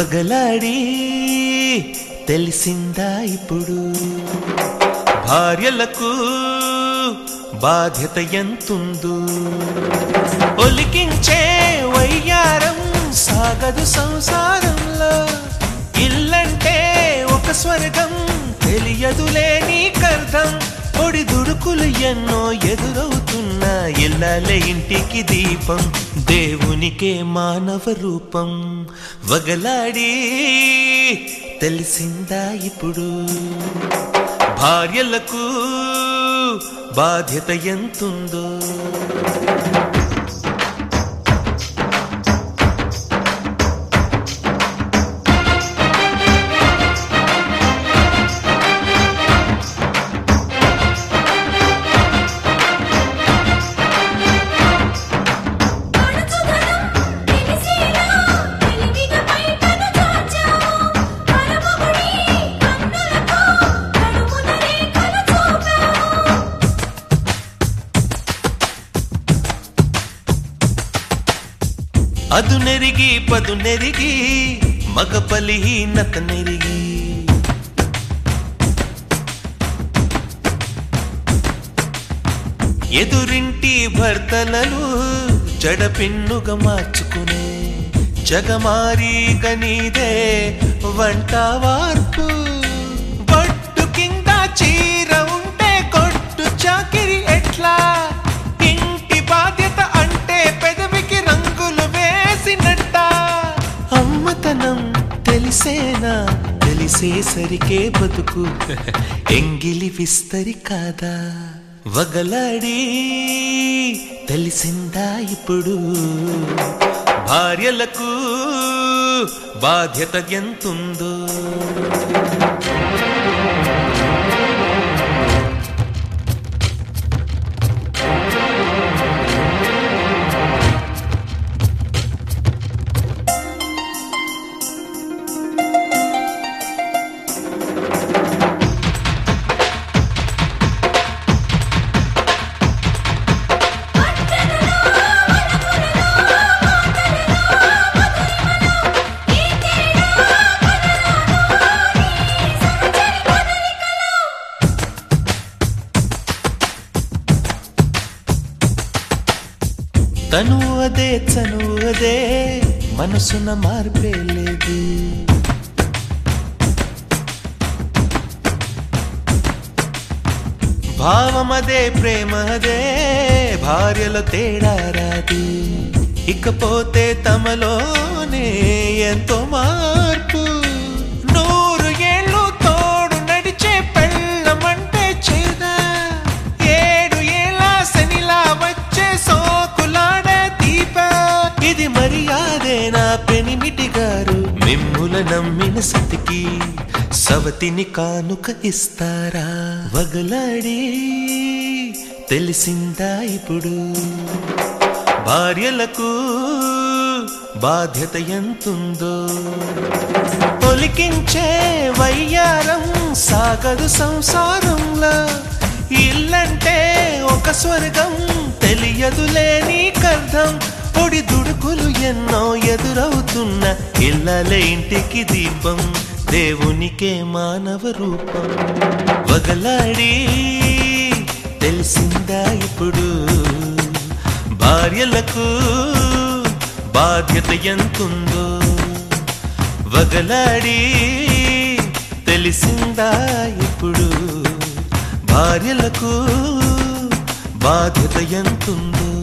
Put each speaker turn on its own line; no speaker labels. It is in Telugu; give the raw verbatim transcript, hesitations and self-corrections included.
వగలాడి తెలిసిందా ఇప్పుడు భార్యలకు బాధ్యత ఎంతుందో ఒలికించే వయ్యారం సాగదు సంసారంలో ఇల్లంటే ఒక స్వర్గం తెలియదులే నీకర్థం ఒడి దుడుకులు ఎన్నో ఎదురవుతున్నా ఇల్లాలే ఇంటికి దీపం దేవునికే మానవ రూపం వగలాడి తెలిసిందా ఇప్పుడు భార్యలకు బాధ్యత ఎంతుందో అదు నెరిగి పదు నెరిగి మగ బలహీనత నెరిగి ఎదురింటి భర్తలను జడపిన్నుగా మార్చుకునే జగమారి కనీదే వంట వార్పు బట్టు కింద చీర ఉంటే కొట్టు చాకిరి ఎట్లా ఇంటి బాధ్యత అంటే పెదవికి రంగులు వేసినట్ట అమ్మతనం తెలిసేనా తెలిసేసరికే బతుకు ఎంగిలి విస్తరి కాదా వగలాడి తెలిసిందా ఇప్పుడు భార్యలకు బాధ్యత ఎంతుందో తను అదే చను అదే మనసున మార్పే లేదు భావమదే ప్రేమదే భార్యలో తేడా రాదు ఇకపోతే తమలోనే ఎంతో మార్పు నూరు ఏళ్ళు తోడు నడిచే పెళ్ళమంటే చేదా ఏడు ఏళ్ళ శనిలా వచ్చే సోకులాడే దీప ఇది మర్యాదేనా పెనిమిటి గారు మిమ్ముల నమ్మిన సతికి సవతిని కానుక ఇస్తారా వగలాడి తెలిసిందా ఇప్పుడు భార్యలకు బాధ్యత ఎంతుందో ఒలికించే వయ్యారం సాగదు సంసారంలో ఇల్లంటే ఒక స్వర్గం తెలియదులే నీకర్థం పొడి దుడుకులు ఎన్నో ఎదురవుతున్న ఇళ్ళలే ఇంటికి దీపం దేవునికే మానవ రూపం వగలాడి తెలిసిందా ఇప్పుడు భార్యలకు బాధ్యత ఎంతుందో వగలాడి తెలిసిందా ఇప్పుడు భార్యలకు బాధ్యత ఎంతుందో